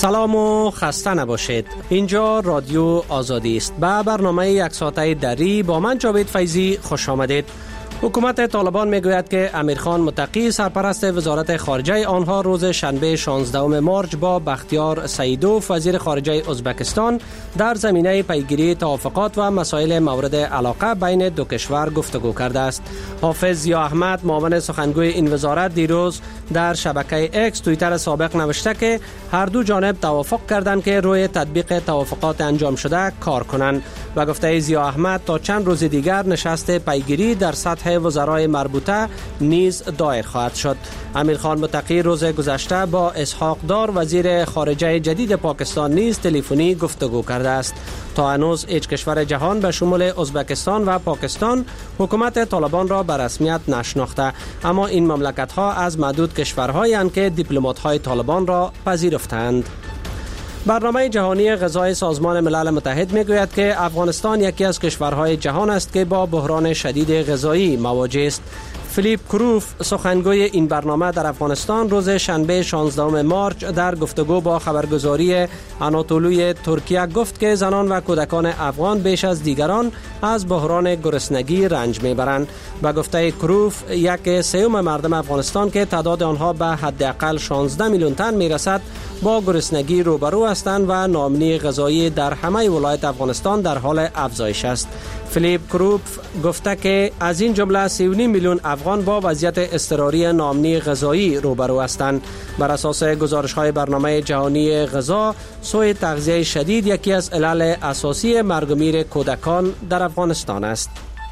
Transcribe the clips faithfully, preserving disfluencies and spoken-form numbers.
سلام و خسته نباشید. اینجا رادیو آزادی است. به برنامه یک ساعته دری با من جاوید فیضی خوش آمدید. حکومت طالبان میگوید که امیرخان متقی سرپرست وزارت خارجه آنها روز شنبه شانزدهم مارچ با بختیار سیدوف وزیر خارجه ازبکستان در زمینه پیگیری توافقات و مسائل مورد علاقه بین دو کشور گفتگو کرده است. حافظ ضیا احمد معاون سخنگوی این وزارت دیروز در شبکه اکس توییتر سابق نوشته که هر دو جانب توافق کردند که روی تطبیق توافقات انجام شده کار کنند و گفته ضیا احمد تا چند روز دیگر نشست پیگیری در سطح وزرای مربوطه نیز دایر خواهد شد. امیرخان متقی روز گذشته با اسحاق دار وزیر خارجه جدید پاکستان نیز تلفنی گفتگو کرده است. تا هنوز هیچ کشور جهان به شمول ازبکستان و پاکستان حکومت طالبان را به رسمیت نشناخته، اما این مملکت ها از معدود کشورهایی اند که دیپلمات های طالبان را پذیرفتند. برنامه جهانی غذای سازمان ملل متحد میگوید که افغانستان یکی از کشورهای جهان است که با بحران شدید غذایی مواجه است. فیلیپ کروف سخنگوی این برنامه در افغانستان روز شنبه شانزدهم مارچ در گفتگو با خبرگزاری آناتولوی ترکیه گفت که زنان و کودکان افغان بیش از دیگران از بحران گرسنگی رنج میبرند. و گفته کروف یک سوم مردم افغانستان که تعداد آنها به حداقل شانزده میلیون تن میرسد با گرسنگی روبرو هستند و ناامنی غذایی در همه ولایت افغانستان در حال افزایش است. فیلیپ کروف گفته که از این جمله سی و نیم میلیون افغان با وضعیت اضطراری ناامنی غذایی روبرو هستند. بر اساس گزارش‌های برنامه جهانی غذا، سوء تغذیه شدید یکی از علل اساسی مرگ و میر کودکان در افغانستان است.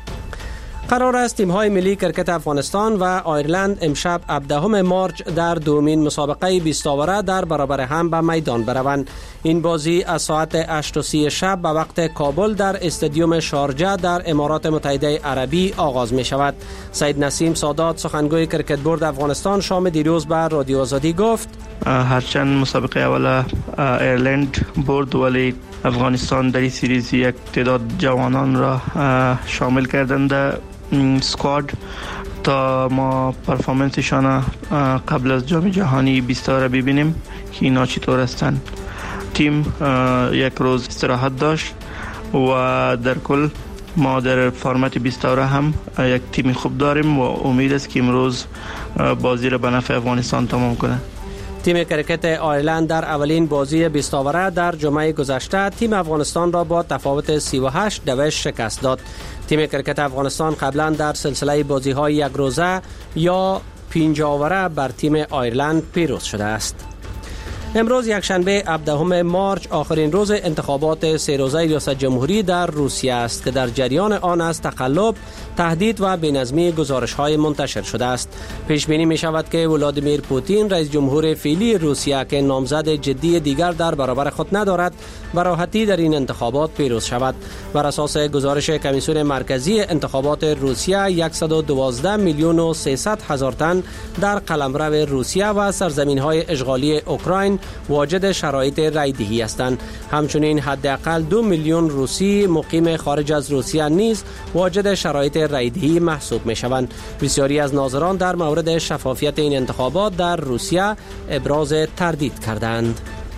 قرار است تیم‌های ملی کرکت افغانستان و آیرلند امشب هفدهم مارچ در دومین مسابقه بیست آوره در برابر هم به میدان بروند. این بازی از ساعت هشت و سی شب به وقت کابل در استادیوم شارجه در امارات متحده عربی آغاز می شود. سید نسیم سادات سخنگوی کرکت بورد افغانستان شام دیروز به رادیو آزادی گفت هرچند مسابقه اول ایرلند برد، ولی افغانستان در این سریز یک تعداد جوانان را شامل کردند سکواد تا ما پرفورمنسشان قبل از جام جهانی بیست آوره ببینیم که اینا چطور هستند. تیم یک روز استراحت داشت و در کل ما در فرمت بیست آوره هم یک تیم خوب داریم و امید است که امروز بازی را به نفع افغانستان تمام کنه. تیم کرکت آیرلند در اولین بازی بیست آوره در جمعه گذشته تیم افغانستان را با تفاوت سی و هشت دویست شکست داد. تیم کرکت افغانستان قبلا در سلسله بازی‌های یک روزه یا پنج آوره بر تیم آیرلند پیروز شده است. امروز یکشنبه هفدهم مارچ آخرین روز انتخابات سه روزه ریاست جمهوری در روسیه است که در جریان آن از تقلب، تهدید و بی‌نظمی گزارش‌های منتشر شده است. پیش بینی می شود که ولادیمیر پوتین رئیس جمهور فعلی روسیه که نامزد جدی دیگر در برابر خود ندارد، به راحتی در این انتخابات پیروز شود. بر اساس گزارش کمیسیون مرکزی انتخابات روسیه، صد و دوازده میلیون و سیصد هزار تن در قلمرو روسیه و سرزمین‌های اشغالی اوکراین واجد شرایط رای دهی هستند. همچنین حداقل دو میلیون روسی مقیم خارج از روسیه نیز واجد شرایط رای دهی محسوب می شوند. بسیاری از ناظران در مورد شفافیت این انتخابات در روسیه ابراز تردید کردند.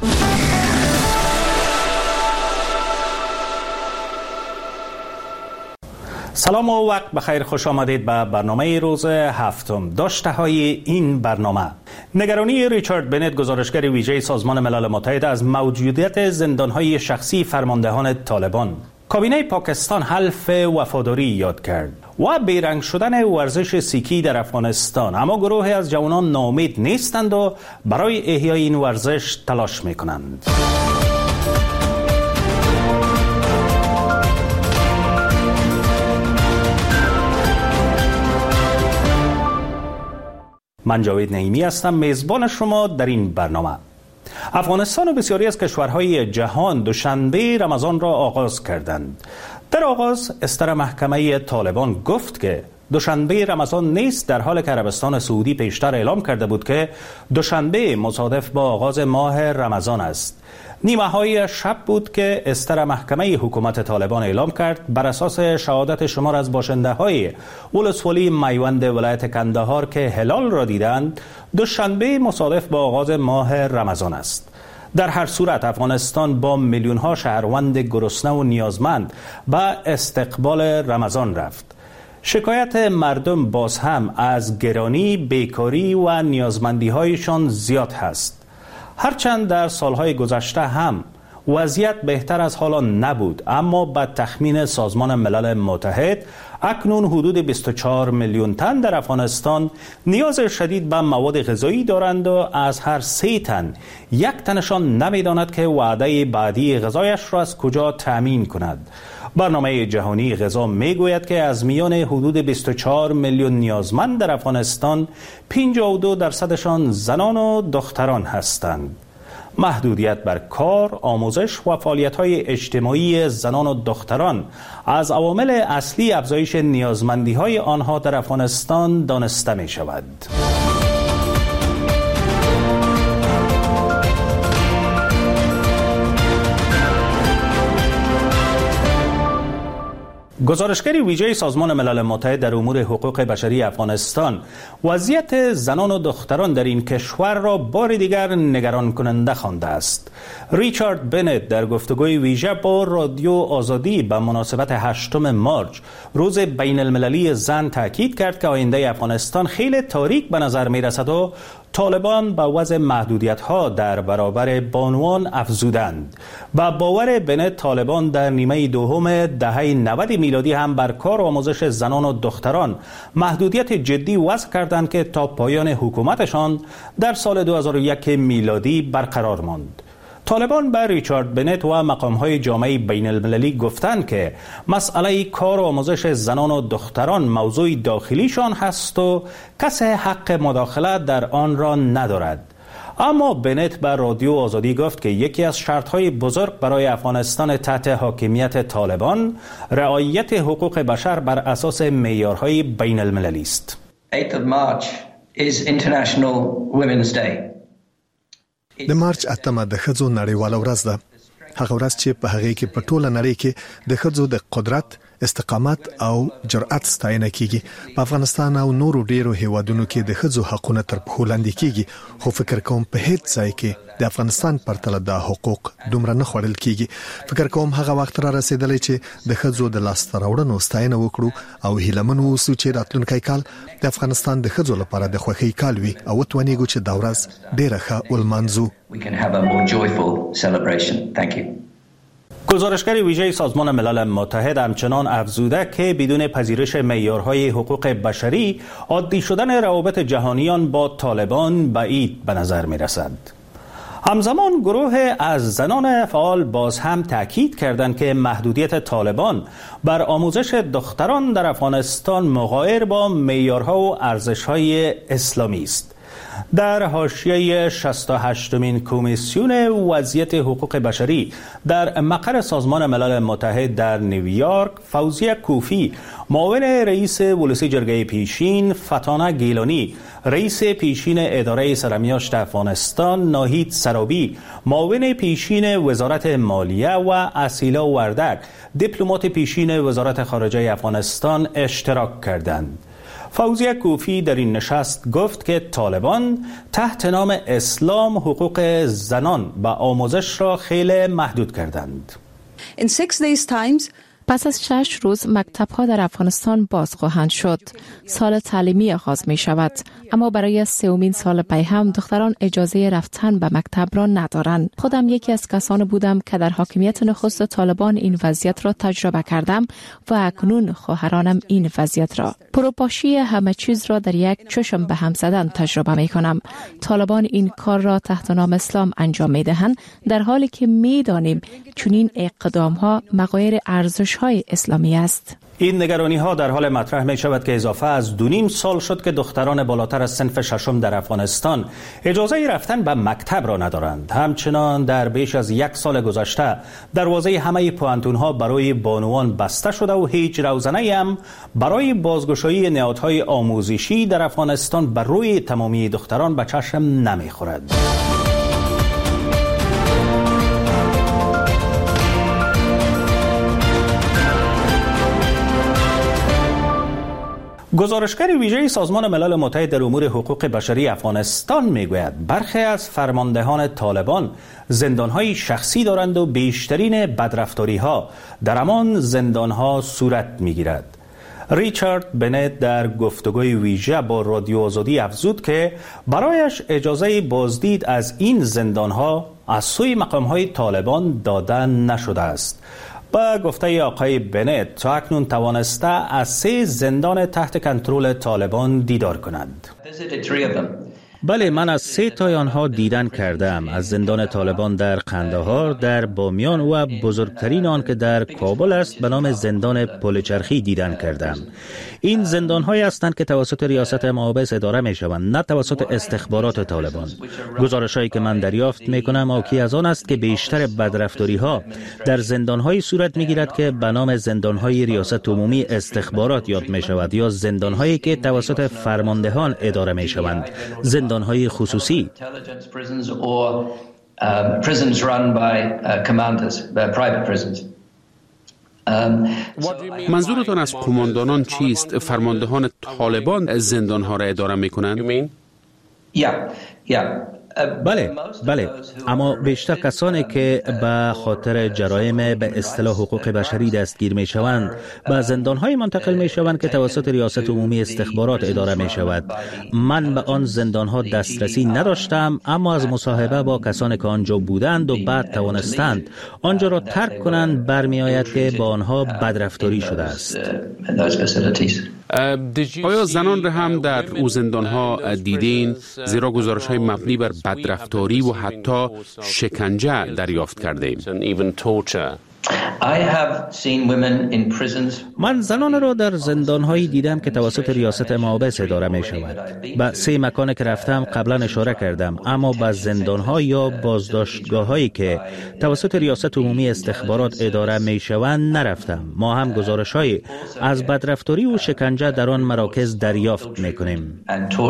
سلام و وقت بخیر، خوش آمدید به برنامه روز هفتم. داشته های این برنامه: نگرانی ریچارد بنت گزارشگر ویژه سازمان ملل متحد از موجودیت زندانهای شخصی فرماندهان طالبان. کابینه پاکستان حلف وفاداری یاد کرد و بیرنگ شدن ورزش سیکی در افغانستان، اما گروهی از جوانان ناامید نیستند و برای احیای این ورزش تلاش میکنند. من جاوید نعیمی هستم، میزبان شما در این برنامه. افغانستان و بسیاری از کشورهای جهان دوشنبه رمضان را آغاز کردند. در آغاز استر محکمه طالبان گفت که دوشنبه رمضان نیست، در حالی که عربستان سعودی پیشتر اعلام کرده بود که دوشنبه مصادف با آغاز ماه رمضان است. نیمه های شب بود که استر محکمه حکومت طالبان اعلام کرد بر اساس شهادت شمار از باشنده های ولسوالی میوند ولایت کندهار که هلال را دیدند، دوشنبه مصادف با آغاز ماه رمضان است. در هر صورت افغانستان با میلیون ها شهروند گرسنه و نیازمند به استقبال رمضان رفت. شکایت مردم باز هم از گرانی، بیکاری و نیازمندی هایشان زیاد هست. هرچند در سالهای گذشته هم وضعیت بهتر از حالا نبود، اما به تخمین سازمان ملل متحد اکنون حدود بیست و چهار میلیون تن در افغانستان نیاز شدید به مواد غذایی دارند و از هر سه تن یک تنشان نمیداند که وعده بعدی غذایش را از کجا تامین کند. برنامه جهانی غذا میگوید که از میان حدود بیست و چهار میلیون نیازمند در افغانستان پنجاه و دو درصدشان زنان و دختران هستند. محدودیت بر کار، آموزش و فعالیت‌های اجتماعی زنان و دختران از عوامل اصلی افزایش نیازمندی‌های آنها در افغانستان دانسته می‌شود. گزارشگر ویژه سازمان ملل متحد در امور حقوق بشری افغانستان وضعیت زنان و دختران در این کشور را بار دیگر نگران کننده خوانده است. ریچارد بنت در گفتگوی ویژه با رادیو آزادی به مناسبت هشتم مارچ روز بین المللی زن تاکید کرد که آینده افغانستان خیلی تاریک به نظر می رسد و طالبان با وضع محدودیت‌ها در برابر بانوان افزودند. با باور بنت طالبان در نیمه دوم دهه نود میلادی هم بر کار و آموزش زنان و دختران محدودیت جدی وضع کردند که تا پایان حکومتشان در سال دو هزار و یک میلادی برقرار ماند. طالبان بر ریچارد بنت و مقام‌های جامعه بین المللی گفتند که مسئله کار و آموزش زنان و دختران موضوع داخلیشان هست و کسی حق مداخله در آن را ندارد. اما بنت بر رادیو آزادی گفت که یکی از شرط‌های بزرگ برای افغانستان تحت حاکمیت طالبان رعایت حقوق بشر بر اساس معیارهای بین المللی است. eighth of March is International Women's Day. د مارچ اتمه د ښځو نړیواله ورځ ده. هغه ورځ چې په هغه کې په ټوله نړۍ کې د ښځو د قدرت، استقامت او جرأت ستاینه کیږي. په افغانستان او نورو ډیرو هیوادونو کې د ښځو حقونه تر پښو لاندې کیږي، خو فکر کوم په هیڅ ځای کې د افغانستان پرتله د حقوق دومره نه خوړل کیږي. فکر کوم هغه وخت را رسیدلی چې د ښځو د لاسته راوړنو ستاینه وکړو او هیلمن اوسو چې راتلونکی کال د افغانستان د ښځو لپاره د خوښۍ کال وي او وتوانیږو چې دا ورځ ډیره ښه ولمانځو. We can have a more joyful celebration. Thank you. گزارشگر ویژه سازمان ملل متحد همچنان افزوده که بدون پذیرش معیارهای حقوق بشری عادی شدن روابط جهانیان با طالبان بعید به نظر می رسد. همزمان گروه از زنان فعال باز هم تاکید کردند که محدودیت طالبان بر آموزش دختران در افغانستان مغایر با معیارها و ارزش‌های اسلامی است. در حاشیه شصت و هشتمین کمیسیون وضعیت حقوق بشری در مقر سازمان ملل متحد در نیویورک، فوزیه کوفی، معاون رئیس ولسی جرگه پیشین، فتانه گیلانی، رئیس پیشین اداره سرمیاشت افغانستان، ناهید سرابی، معاون پیشین وزارت مالیه و اسیلا وردک، دیپلمات پیشین وزارت خارجه افغانستان اشتراک کردند. فوزیه کوفی در این نشست گفت که طالبان تحت نام اسلام حقوق زنان و آموزش را خیلی محدود کردند. In six days times پس از شش روز مکتب‌ها در افغانستان باز خواهند شد. سال تعلیمی آغاز می شود، اما برای سومین سال پی هم دختران اجازه رفتن به مکتب را ندارند. خودم یکی از کسان بودم که در حاکمیت نخست طالبان این وضعیت را تجربه کردم و اکنون خواهرانم این وضعیت را. پروپاشی همه چیز را در یک چشم به هم زدن تجربه می کنم. طالبان این کار را تحت نام اسلام انجام می دهند، در حالی که می دانیم چنین اقدام ها مغایر ارزش های اسلامی است. این نگرانی ها در حال مطرح می شود که اضافه از دو نیم سال شد که دختران بالاتر از صنف ششم در افغانستان اجازه رفتن به مکتب را ندارند. همچنان در بیش از یک سال گذشته دروازه همه پوانتون ها برای بانوان بسته شده و هیچ روزنه هم برای بازگشایی نهادهای آموزشی در افغانستان بر روی تمامی دختران به چشم نمی خورد. گزارشگر ویژه سازمان ملل متحد در امور حقوق بشری افغانستان میگوید برخی از فرماندهان طالبان زندانهای شخصی دارند و بیشترین بدرفتاری‌ها در همان زندانها صورت میگیرد. ریچارد بنت در گفتگوی ویژه با رادیو آزادی افزود که برایش اجازه بازدید از این زندانها از سوی مقام‌های طالبان داده نشده است. با گفته آقای بنت تا اکنون توانسته از سه زندان تحت کنترل طالبان دیدار کنند. بله، من از سه تای آنها دیدن کردم، از زندان طالبان در قندهار، در بامیان و بزرگترین آن که در کابل است به نام زندان پلچرخی دیدن کردم. این زندان‌هایی هستند که توسط ریاست محابس اداره می‌شوند، نه توسط استخبارات طالبان. گزارش‌هایی که من دریافت می‌کنم حاکی از آن است که بیشتر بدرفتاری‌ها در زندان‌هایی صورت می‌گیرد که به نام زندان‌های ریاست عمومی استخبارات یاد می‌شود یا زندان‌هایی که توسط فرماندهان اداره می‌شوند، زندان‌های خصوصی. منظورتان از قماندانان چیست؟ فرماندهان طالبان زندانها را اداره میکنند؟ بله بله، اما بیشتر کسانی که به خاطر جرایم به اصطلاح حقوق بشری دستگیر می شوند به زندانهای منتقل می شوند که توسط ریاست عمومی استخبارات اداره می شود. من به آن زندانها دسترسی نداشتم، اما از مصاحبه با کسانی که آنجا بودند و بعد توانستند آنجا را ترک کنند برمی آید که با آنها بدرفتاری شده است. آیا زنان را هم در او زندانها دیدین؟ زیرا گزارش های مبنی بر بدرفتاری و حتی شکنجه دریافت کردیم. من زنان را در زندانهایی دیدم که توسط ریاست محابس اداره می شود. به سه مکان که رفتم قبلا اشاره کردم، اما به زندانها یا بازداشتگاه هایی که توسط ریاست عمومی استخبارات اداره می شوند نرفتم. ما هم گزارش های از بدرفتاری و شکنجه در آن مراکز دریافت می کنیم.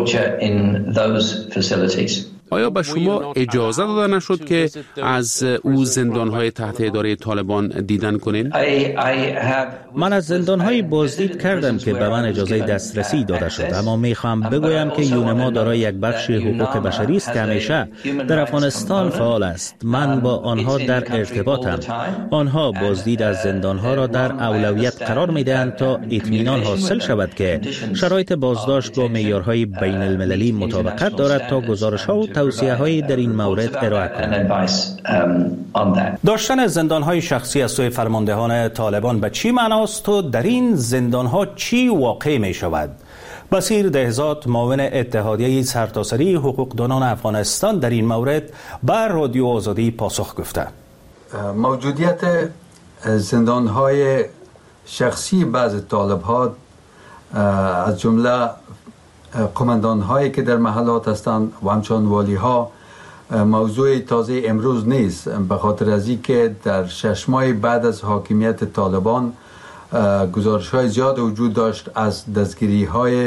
آیا به شما اجازه داده نشد که از او زندانهای تحت اداره طالبان دیدن کنین؟ من از زندانهای بازدید کردم که به من اجازه دسترسی داده شد، اما میخوام بگویم که یونما دارای یک بخش حقوق بشری است که همیشه در افغانستان فعال است. من با آنها در ارتباطم. آنها بازدید از زندانها را در اولویت قرار میدهند تا اطمینان حاصل شود که شرایط بازداشت با معیارهای بین المللی مطابقت دارد تا گزارش‌ها و توصیه‌هایی در این مورد ارائه کنند. داشتن زندان‌های شخصی از سوی فرماندهان طالبان به چی معناست و در این زندان‌ها چی واقع می‌شود؟ بصیر دهزاد، معاون اتحادیه سرتاسری حقوقدانان افغانستان، در این مورد بر رادیو آزادی پاسخ گفته. موجودیت زندان‌های شخصی بعض طالب‌ها از جمله قماندان هایی که در محلات هستند و همچنان والی ها موضوع تازه امروز نیست، به خاطر از اینکه در شش ماه بعد از حاکمیت طالبان گزارش های زیاد وجود داشت از دستگیری های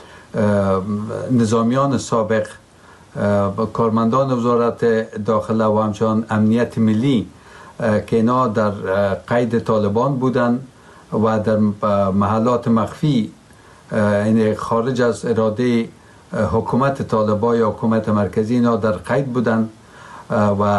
نظامیان سابق، کارمندان وزارت داخله و همچنان امنیت ملی که اینا در قید طالبان بودند و در محلات مخفی این خارج از اراده حکومت طالبان یا حکومت مرکزی اینا در قید بودن و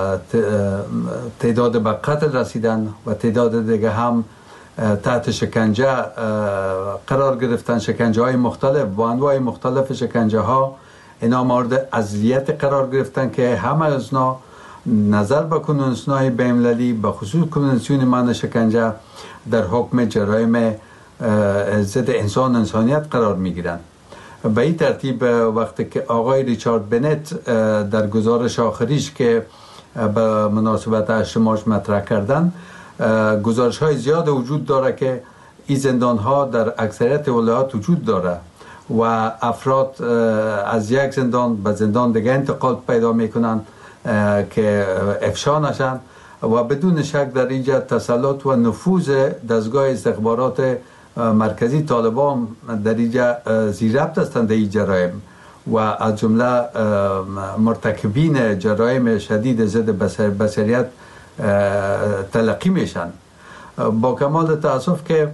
تعداد به قتل رسیدن و تعداد دیگه هم تحت شکنجه قرار گرفتن، شکنجه های مختلف با انواع مختلف شکنجه ها اینا مورد اذیت قرار گرفتن که همه از اینا نظر به کنونسیون بین‌المللی به خصوص کنونسیون منع شکنجه در حکم جرایم ضد انسان انسانیت قرار می گیرند. به این ترتیب وقتی که آقای ریچارد بنت در گزارش آخریش که به مناسبت اجتماعش مطرح کردن گزارش های زیاد وجود داره که این زندان ها در اکثریت ولایات وجود داره و افراد از یک زندان به زندان دیگه انتقال پیدا میکنن که افشا نشن و بدون شک در اینجا تسلط و نفوذ دستگاه استخبارات مرکزی طالبان در اینجا زیر ربط هستند این جرایم و از جمله مرتکبین جرایم شدید ضد بشریت تلقی میشن. با کمال تاسف که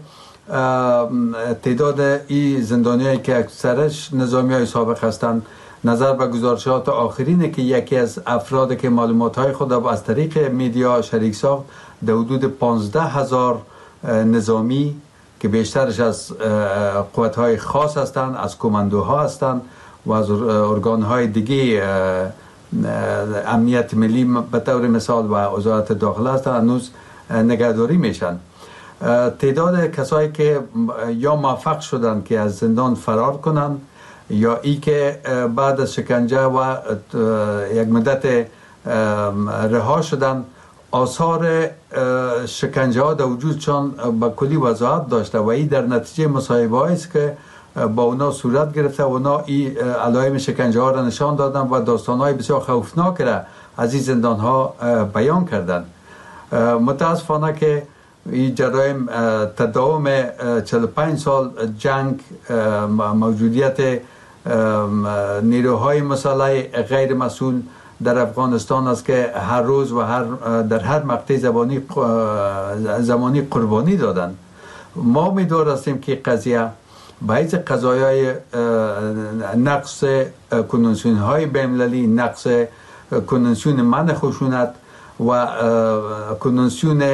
تعداد این زندانیایی که اکثرش نظامیای سابق هستند، نظر به گزارشات آخرینه که یکی از افراد که معلومات‌های خود را از طریق میدیا شریک ساخت، در حدود پانزده هزار نظامی که بیشترش از قوت‌های خاص هستند، از کماندوها هستند و از ارگان‌های دیگه امنیت ملی به طور مثال و وزارت داخله هستند، هنوز نگهداری میشن. تعداد کسایی که یا موفق شدن که از زندان فرار کنن یا ای که بعد از شکنجه و یک مدت رها شدن، آثار شکنجه ها در وجودشان با کلی وضاحت داشته و این در نتیجه مصاحبه است که با اونا صورت گرفته و اونا این علائم شکنجه ها را نشان دادن و داستان های بسیار خوفناک را از این زندان ها بیان کردن. متاسفانه که این جرایم تداوم چهل و پنج سال جنگ، موجودیت نیروهای مسلح غیر مسئول در افغانستان است که هر روز و هر در هر مقطع زمانی زمانی قربانی دادن. ما امیدوار هستیم که قضیه به حیث قضایای نقض کنوانسیون های بین‌المللی، نقض کنوانسیون منع خشونت و کنوانسیون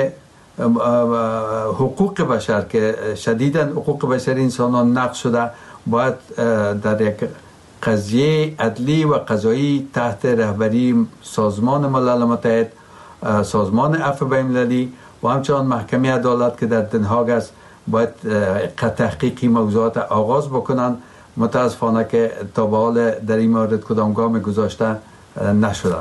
حقوق بشر که شدیداً حقوق بشر انسانان نقض شده، باید در یک قضیه عدلی و قضایی تحت رهبری سازمان ملل متحد، سازمان عفو بین‌المللی و همچنان محکمه عدالت که در دنهاگ است باید تحقیقی موضوعات آغاز بکنن. متاسفانه که تا به حال در این مورد کدام گام گذاشته نشدن.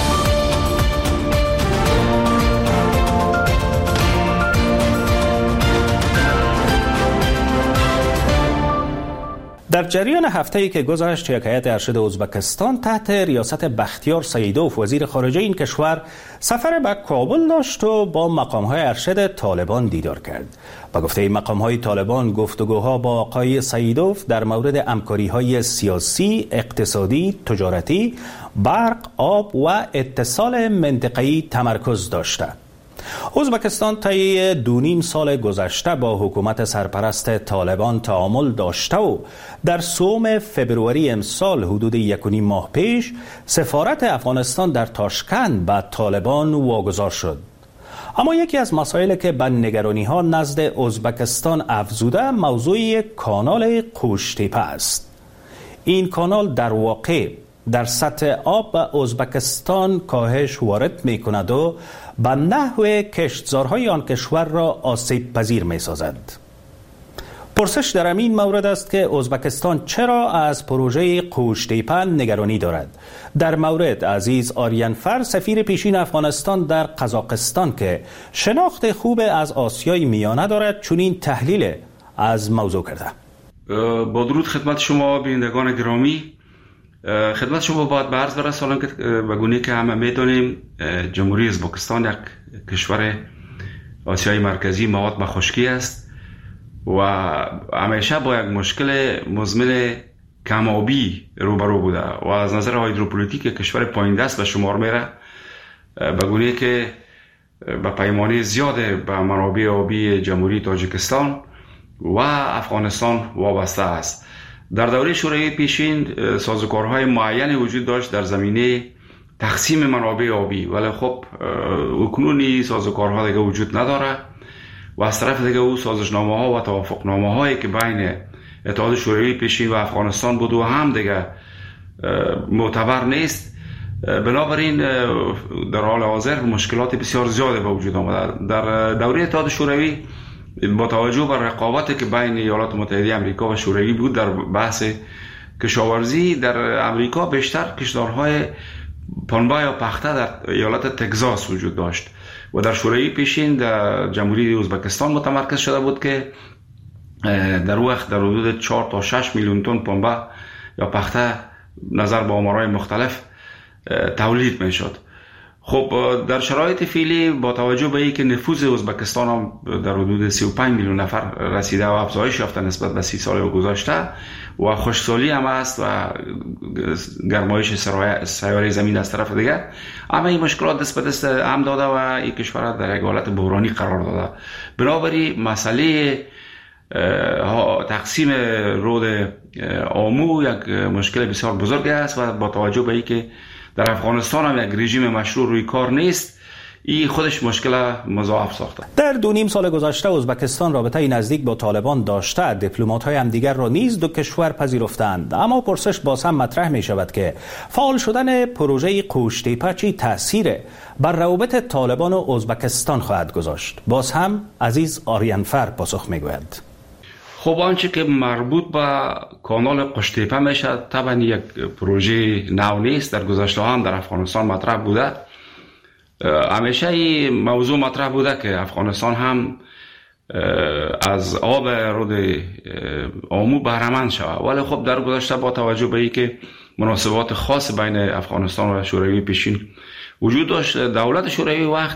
در جریان هفته‌ای که گذشت، یک هیئت ارشد ازبکستان تحت ریاست بختیار سیدوف وزیر خارجه این کشور سفر به کابل داشت و با مقام‌های ارشد طالبان دیدار کرد. با گفته مقام‌های طالبان، گفتگوها با آقای سیدوف در مورد همکاری‌های سیاسی، اقتصادی، تجارتی، برق، آب و اتصال منطقه‌ای تمرکز داشته. ازبکستان طی دو نیم سال گذشته با حکومت سرپرست طالبان تعامل داشته و در سوم فبروری امسال حدود یک و نیم ماه پیش سفارت افغانستان در تاشکند به طالبان واگذار شد. اما یکی از مسائلی که به نگرانی ها نزد ازبکستان افزوده موضوع کانال قوشتیپه است. این کانال در واقع در سطح آب به ازبکستان کاهش وارد می کند و به نحو کشتزارهای آن کشور را آسیب پذیر می سازد. پرسش در این مورد است که ازبکستان چرا از پروژه قوشتیپه نگرانی دارد. در مورد عزیز آریانفر، سفیر پیشین افغانستان در قزاقستان که شناخت خوب از آسیای میانه دارد، چنین تحلیل از موضوع کرده. با درود خدمت شما بینندگان گرامی. خدمت شما باید به عرض برسانم که به گونه‌ای که همه میدانیم جمهوری ازبکستان یک کشور آسیای مرکزی مواد به خشکی است و همیشه با یک مشکل مزمن کم‌آبی روبرو بوده و از نظر هیدروپولیتیک کشور پایین دست به شمار میره، به گونه‌ای که به پیمانه زیاد به منابع آبی جمهوری تاجیکستان و افغانستان وابسته است. در دوره شوروی پیشین سازوکارهای معینی وجود داشت در زمینه تقسیم منابع آبی، ولی خب اکنون سازوکارها دیگه وجود نداره و از طرف دیگه او سازشنامه ها و توافقنامه هایی که بین اتحاد شوروی پیشین و افغانستان بود و هم دیگه معتبر نیست. بنابراین در حال حاضر مشکلات بسیار زیاده به وجود آمده. در دوره اتحاد شوروی با توجه بر رقابتی که بین ایالات متحده آمریکا و شوروی بود در بحث کشاورزی، در آمریکا بیشتر کشتارهای پنبه یا پخته در ایالت تگزاس وجود داشت و در شوروی پیشین در جمهوری ازبکستان متمرکز شده بود که در وقت در حدود چهار تا شش میلیون تن پنبه یا پخته نظر به آمارهای مختلف تولید می شد. خب در شرایط فعلی با توجه به اینکه نفوذ ازبکستان هم در حدود سی و پنج میلیون نفر رسیده و افزایش یافته نسبت به سی سال گذشته و خشکسالی هم است و گرمایش سیاره زمین از طرف دیگر، اما این مشکلات دست به دست هم داده و این کشور در یک حالت بحرانی قرار داده. بنابراین مسئله تقسیم رود آمو یک مشکل بسیار بزرگ است و با توجه به اینکه در افغانستان هم یک رژیم مشروع روی کار نیست، این خودش مشکل مضاعف ساخته. در دو نیم سال گذشته ازبکستان رابطه نزدیک با طالبان داشته، دیپلمات‌های هم دیگر را نیز دو کشور پذیرفتند. اما پرسش باز هم مطرح می شود که فعال شدن پروژه قوشتیپه چه تأثیر بر روابط طالبان و ازبکستان خواهد گذاشت؟ باز هم عزیز آریانفر پاسخ می گوید. خب آنچه که مربوط به کانال قوشتیپه میشه طبعا یک پروژه نو نیست، در گذشته هم در افغانستان مطرح بوده. همیشه این موضوع مطرح بوده که افغانستان هم از آب رود آمو بهره‌مند شود، ولی خب در گذشته با توجه به اینکه مناسبات خاص بین افغانستان و شوروی پیشین وجود داشت، دولت شوروی وقت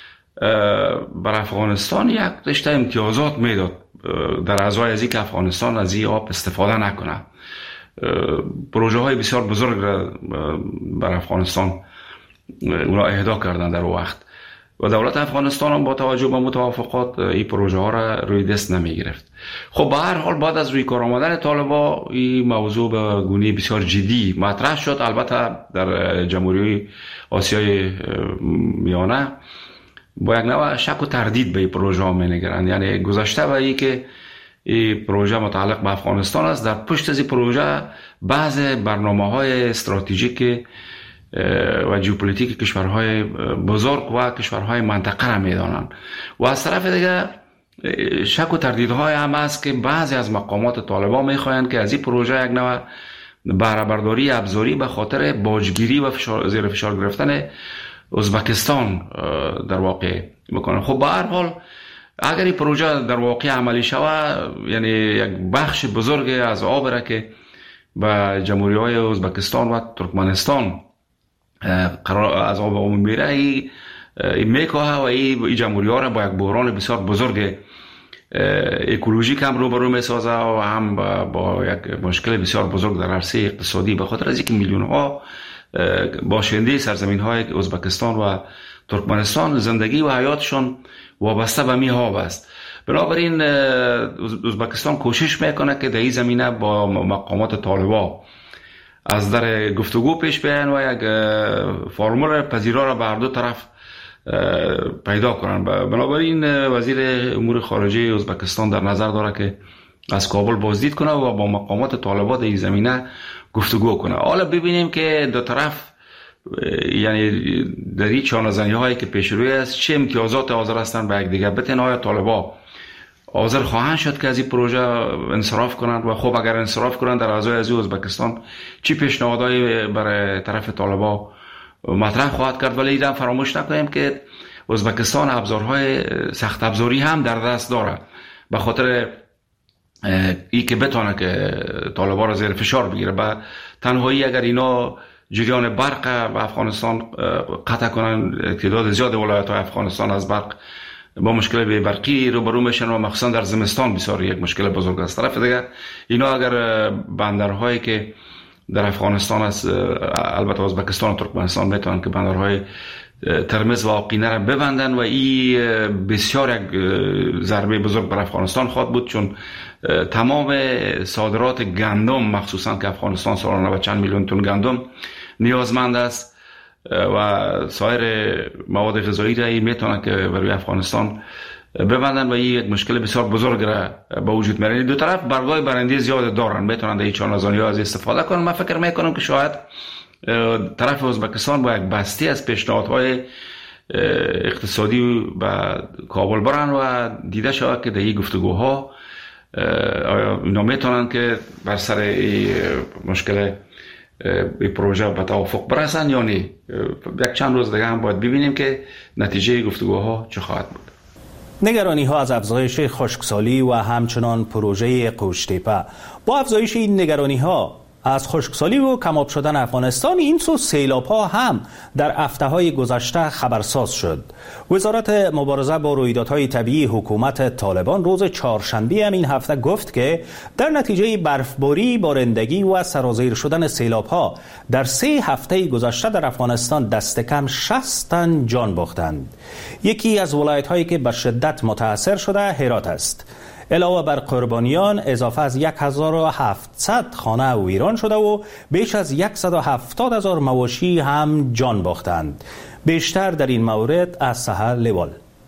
بر افغانستان یک رشته امتیازات میداد در ازای از اینکه افغانستان از این آب استفاده نکنه. پروژه های بسیار بزرگ را بر افغانستان اونا اهدا کردن در وقت و دولت افغانستان هم با توجه به متوافقات این پروژه ها را روی دست نمی گرفت. خب به هر حال بعد از روی کار آمدن طالبان این موضوع به گونه بسیار جدی مطرح شد. البته در جمهوری آسیای میانه با یک نوع شک و تردید به این پروژه ها می نگرند، یعنی گذشته به این که این پروژه متعلق به افغانستان است، در پشت از این پروژه بعض برنامه های استراتژیک و ژئوپلیتیک کشورهای بزرگ و کشورهای منطقه را میدانند و از طرف دیگر شک و تردیدهای هم است که بعضی از مقامات طالبان میخواهند که از این پروژه یک نوع بهره برداری ابزاری به خاطر باجگیری و فشار زیر فشار گرفتن ازبکستان در واقع میکنه. خب به هر حال اگر این پروژه در واقع عملی شود، یعنی یک بخش بزرگ از آب را که به جمهوری های ازبکستان و ترکمنستان قرار از آب عمومی میره، این میکاه و این جمهوری ها را با یک بحران بسیار بزرگ اکولوژیک هم روبرو میسازه و هم با یک مشکل بسیار بزرگ در عرصه اقتصادی، به خاطر از اینکه میلیون ها باشنده سرزمین های ازبکستان و ترکمنستان زندگی و حیاتشون وابسته به می آب است. بنابراین ازبکستان کوشش میکنه که در این زمینه با مقامات طالبان از در گفتگو پیش بیاین و یک فرمول پذیرا را به هر دو طرف پیدا کنن. بنابراین وزیر امور خارجه ازبکستان در نظر داره که از کابل بازدید کنه و با مقامات طالبان در این زمینه گفتگو کنه. حالا ببینیم که دو طرف یعنی در این چانه‌زنی هایی که پیش روی است چه امتیازات حاضر هستند به یک دیگر بتن. آیا طالبان حاضر خواهند شد که از این پروژه انصراف کنند و خب اگر انصراف کنند در ازای از ازبکستان چی پیشنهادایی برای طرف طالبان مطرح خواهد کرد. ولی اینا فراموش نکنیم که ازبکستان ابزارهای سخت ابزاری هم در دست داره به خاطر ای که بتونه که طالبان را زیر فشار بگیره. به تنهایی اگر اینا جریان برق و افغانستان قطع کنن، تعداد زیاد ولایت های افغانستان از برق با مشکل به برقی روبرو میشن و مخصوصا در زمستان بسیار یک مشکل بزرگ است. طرف دیگه اینا اگر بندرهایی که در افغانستان است، البته ازبکستان و ترکمنستان میتونن که بندرهای ترمز و آقینه را ببندن و این بسیار یک ضربه بزرگ بر افغانستان خواهد بود، چون تمام صادرات گندم مخصوصا که افغانستان سالانه به چند میلیون تن گندم نیازمند است و سایر مواد غذایی را میتونن که برای افغانستان ببندن و این یک مشکل بسیار بزرگ را به وجود میاره. دو طرف برگای برنده زیاد دارن، میتونن در این چانه‌زنی ها از استفاده کنن. من فکر میکنم که شاید طرف ازبکستان با یک بسته از پیشنهادهای اقتصادی به کابل برن و دیده شود که در این گفتگوها آیا اینا میتونن که بر سر این مشکل این پروژه به توافق برسن یا نه. یک چند روز دیگه هم باید ببینیم که نتیجه گفتگوها چه خواهد بود. نگرانی ها از افزایش خشکسالی و همچنان پروژه قوشتیپه. با افزایش این نگرانی ها از خشکسالی و کم‌آب شدن افغانستان، این سو سیلاب ها هم در هفته های گذشته خبرساز شد. وزارت مبارزه با رویدادهای طبیعی حکومت طالبان روز چهارشنبه هم این هفته گفت که در نتیجه برفباری، بارندگی و سرازیر شدن سیلاب ها در سه هفته گذشته در افغانستان دست کم شصت تن جان باختند. یکی از ولایت هایی که به شدت متاثر شده هرات است. علاوه بر قربانیان اضافه از هزار و هفتصد خانه ویران شده و بیش از صد و هفتاد هزار مواشی هم جان باختند. بیشتر در این مورد از سحر لیوال.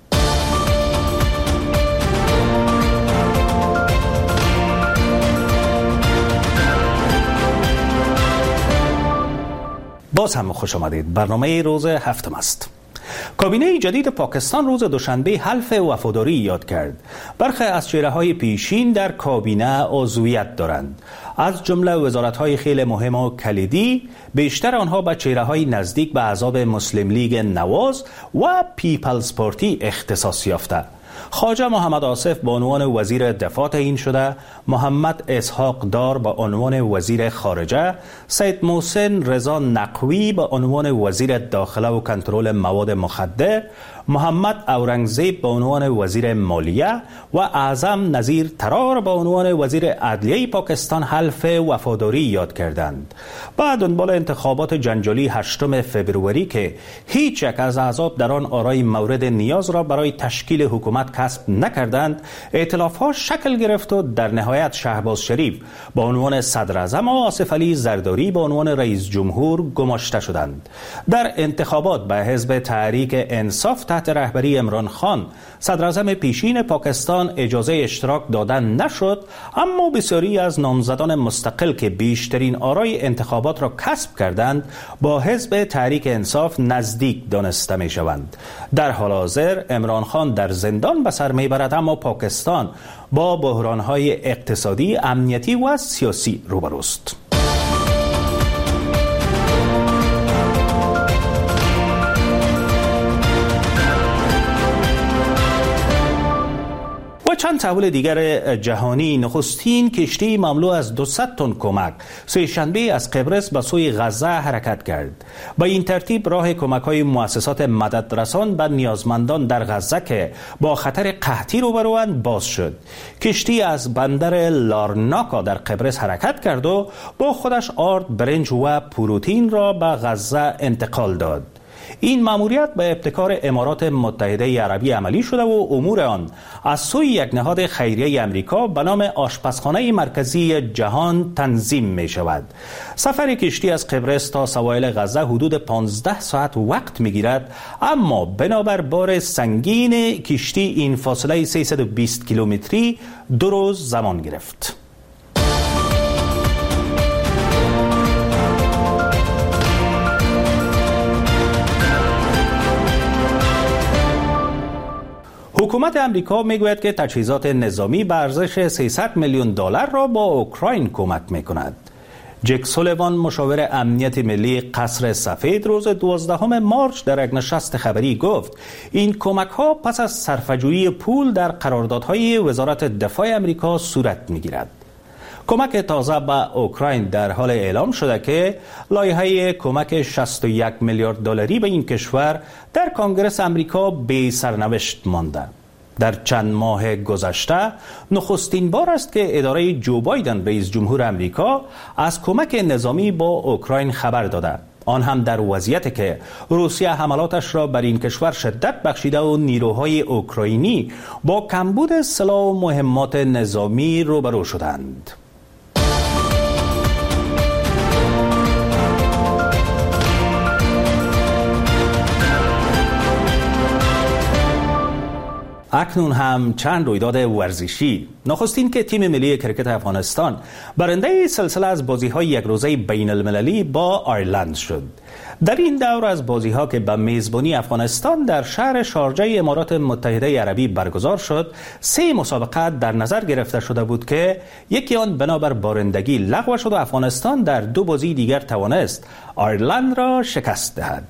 باز هم خوش آمدید. برنامه روز هفتم است. کابینه جدید پاکستان روز دوشنبه حلف وفاداری یاد کرد. برخی از چهره‌های پیشین در کابینه عضویت دارند. از جمله وزارت‌های خیلی مهم و کلیدی، بیشتر آنها به چهره‌های نزدیک به احزاب مسلم لیگ نواز و پیپلز پارتی اختصاص یافته. خواجه محمد آصف به عنوان وزیر دفاع تعیین شده، محمد اسحاق دار به عنوان وزیر خارجه، سید محسن رضا نقوی به عنوان وزیر داخله و کنترل مواد مخدر، محمد اورنگزیب به عنوان وزیر مالیه و اعظم نظیر ترار به عنوان وزیر عدلیه پاکستان حلف وفاداری یاد کردند. بعد دنبال انتخابات جنجالی هشتم فوریه که هیچ یک از احزاب در آن آرای مورد نیاز را برای تشکیل حکومت کسب نکردند، ائتلاف‌ها شکل گرفت و در نهایت شهباز شریف به عنوان صدر اعظم و آصف علی زرداری به عنوان رئیس جمهور گماشته شدند. در انتخابات به حزب تحریک انصاف تحت رهبری عمران خان صدر اعظم پیشین پاکستان اجازه اشتراک دادن نشد، اما بسیاری از نامزدان مستقل که بیشترین آرای انتخابات را کسب کردند با حزب تحریک انصاف نزدیک دانسته می شوند. در حال حاضر عمران خان در زندان به سر می برد، اما پاکستان با بحران‌های اقتصادی، امنیتی و سیاسی روبروست. چند تحول دیگر جهانی. نخستین کشتی مملو از دویست تن کمک سه شنبه از قبرس به سوی غزه حرکت کرد. با این ترتیب راه کمک‌های مؤسسات مددرسان به نیازمندان در غزه که با خطر قحطی روبروند باز شد. کشتی از بندر لارناکا در قبرس حرکت کرد و با خودش آرد، برنج و پروتئین را به غزه انتقال داد. این مأموریت به ابتکار امارات متحده عربی عملی شده و امور آن از سوی یک نهاد خیریه امریکا به نام آشپزخانه مرکزی جهان تنظیم می شود. سفر کشتی از قبرس تا سواحل غزه حدود پانزده ساعت وقت می گیرد، اما بنابر بار سنگین کشتی این فاصله سیصد و بیست کیلومتری دو روز زمان گرفت. حکومت امریکا میگوید که تجهیزات نظامی به ارزش سیصد میلیون دلار را با اوکراین کمک میکند. جک سولیوان مشاور امنیت ملی قصر سفید روز دوازدهم مارس در یک نشست خبری گفت این کمک ها پس از صرفه‌جویی پول در قراردادهای وزارت دفاع امریکا صورت میگیرد. کمک تازه به اوکراین در حال اعلام شده که لایحه کمک شصت و یک میلیارد دلاری به این کشور در کنگره امریکا بی سرنوشت مانده. در چند ماه گذشته نخستین بار است که اداره جو بایدن رئیس جمهور امریکا از کمک نظامی با اوکراین خبر داده، آن هم در وضعیتی که روسیه حملاتش را بر این کشور شدت بخشیده و نیروهای اوکراینی با کمبود سلاح و مهمات نظامی روبرو شدند. اکنون هم چند رویداد ورزشی. نخستین که تیم ملی کرکت افغانستان برنده سلسله از بازی‌های یک روزه بین المللی با آیرلند شد. در این دور از بازی‌ها که به میزبانی افغانستان در شهر شارجه امارات متحده عربی برگزار شد، سه مسابقه در نظر گرفته شده بود که یکی آن بنابر بارندگی لغو شد و افغانستان در دو بازی دیگر توانست آیرلند را شکست دهد.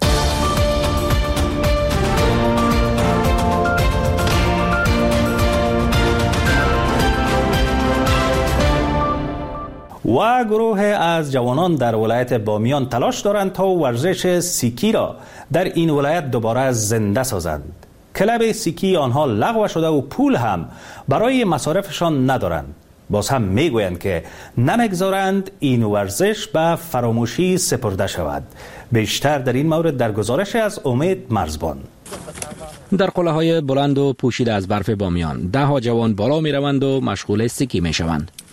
و گروه از جوانان در ولایت بامیان تلاش دارند تا ورزش سیکی را در این ولایت دوباره زنده سازند. کلب سیکی آنها لغو شده و پول هم برای مصارفشان ندارند. باز هم میگویند که نمیگذارند این ورزش به فراموشی سپرده شود. بیشتر در این مورد در گزارش از امید مرزبان. در قله‌های بلند و پوشیده از برف بامیان ده ها جوان بالا می روند و مشغول سکی می شوند.